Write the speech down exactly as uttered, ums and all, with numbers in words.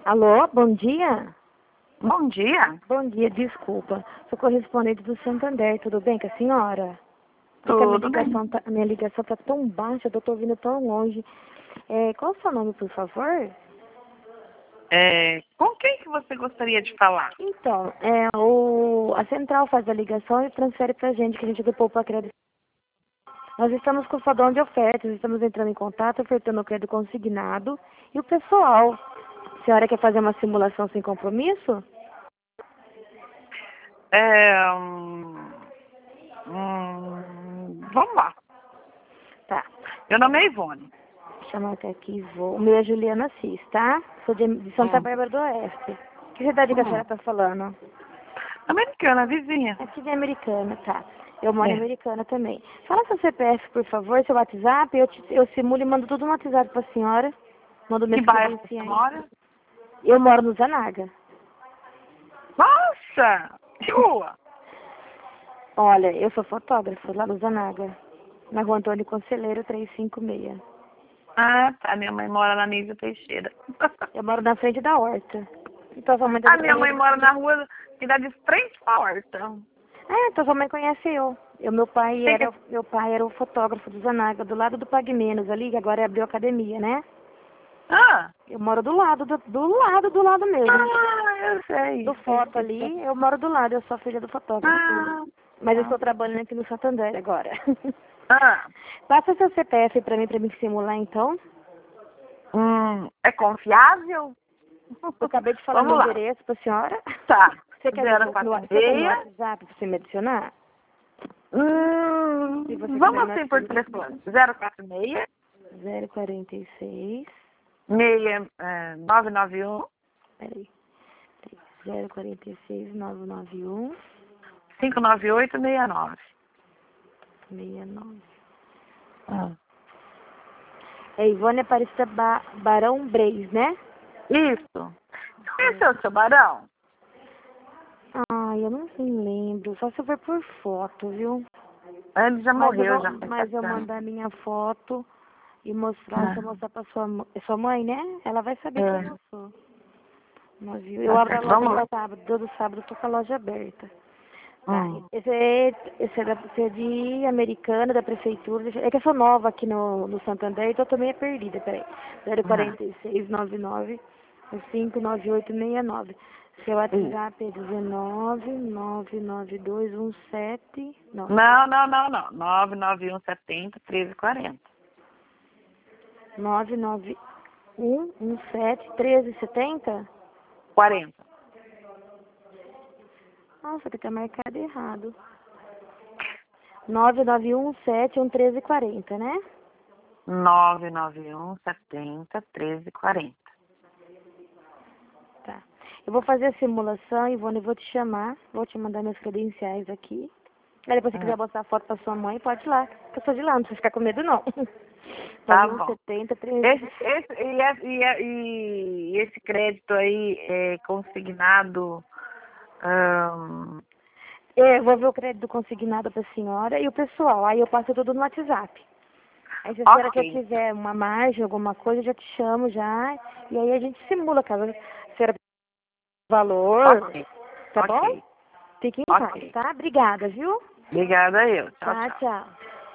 Alô, bom dia? Bom dia. Bom dia, desculpa. Sou correspondente do Santander, tudo bem com a senhora? Porque a minha Tudo bem. ligação tá, a minha ligação tá tão baixa, eu tô ouvindo tão longe. É, qual o seu nome, por favor? É, com quem que você gostaria de falar? Então, é, o, a central faz a ligação e transfere pra gente, que a gente é do Poupa Crédito. Nós estamos com o fadão de ofertas, estamos entrando em contato, ofertando o crédito consignado. E o pessoal, a senhora quer fazer uma simulação sem compromisso? É, hum, hum, vamos lá. Tá. Meu nome é Ivone. Chamar até aqui, vou. O meu é Juliana Assis, tá? Sou de, de Santa Hum. Bárbara do Oeste. Que cidade que a Hum. senhora tá falando? Americana, vizinha. Aqui de Americana, tá. Eu moro em É. Americana também. Fala seu C P F, por favor, seu WhatsApp, eu, te, eu simulo e mando tudo no WhatsApp pra senhora. Mando Que minhas bairro você credenciais. mora? Eu moro no Zanaga. Nossa! Que rua? Olha, eu sou fotógrafa lá no Zanaga. Na rua Antônio Conselheiro trezentos e cinquenta e seis. Ah, tá. Minha mãe mora na Nísia Teixeira. Eu moro na frente da horta. Então sua mãe A deve minha mãe mora conhecer. na rua que dá de frente pra horta. Ah, então sua mãe conhece eu. eu meu, pai Tem que... era, meu pai era o fotógrafo do Zanaga, do lado do Pague Menos ali, que agora abriu academia, né? Ah! Eu moro do lado, do, do lado, do lado mesmo. Ah, eu sei. Do foto ali, eu moro do lado, eu sou a filha do fotógrafo. Ah, Mas eu ah. estou trabalhando aqui no Santander agora. Ah. Passa seu C P F pra mim, pra me simular então. Hum, é confiável? Eu acabei de falar Vamos meu lá. endereço pra senhora. Tá. Você quer zero no, quatro no, você quer no seis. WhatsApp pra você me adicionar? Hum, Se você quiser vamos me assim por adicionar. telefone. zero quatro seis. zero quarenta e seis. seis, é, nove nove um. Peraí. zero quarenta e seis, nove nove um. cinco nove oito seis nove. sessenta e nove. Ah. É Ivone Aparecida ba Barão Breis, né? Isso. Conheceu o seu Barão? Ai, eu não me lembro. Só se eu ver por foto, viu? Ele já Mas eu, morreu, vou, já faz mas eu sete anos. mandar minha foto e mostrar, se eu Ah. mostrar pra sua, mãe- é sua mãe, né? Ela vai saber quem É. eu sou. Mas, viu? Eu Tá abro a certo. loja Vamos lá. no sábado, todo sábado eu tô com a loja aberta. Tá. Hum. Esse é, esse é, da, esse é de Americana, da prefeitura. Deixa- É que eu sou nova aqui no, no Santander, então eu tô meio perdida, peraí. zero Ah. quarenta e seis, nove nove, cinco nove oito seis nove. Seu Isso. WhatsApp é dezenove, nove nove dois um sete, não, Não, não, não, não. nove nove um setenta, treze quarenta. nove nove um um sete, treze setenta? quarenta. Nossa, que tá marcado errado. nove nove um sete um treze quarenta, né? nove nove um setenta, treze quarenta. Tá. Eu vou fazer a simulação, Ivone, eu vou te chamar, vou te mandar meus credenciais aqui. Aí depois se Ah. quiser mostrar a foto pra sua mãe, pode ir lá. Que eu sou de lá, não precisa ficar com medo não. Tá nove um bom. setenta, treze. Esse, esse, e, é- e, é- e esse crédito aí é consignado. ahn, É, eu vou ver o crédito consignado pra senhora e o pessoal. Aí eu passo tudo no WhatsApp. Aí se a senhora que eu ok. tiver uma margem, alguma coisa, eu já te chamo já. E aí a gente simula, caso a senhora valor. Ok. Tá bom? Ok. Fique em paz, Ok. tá? Obrigada, viu? Obrigada eu. Tchau, Tá, tchau. tchau.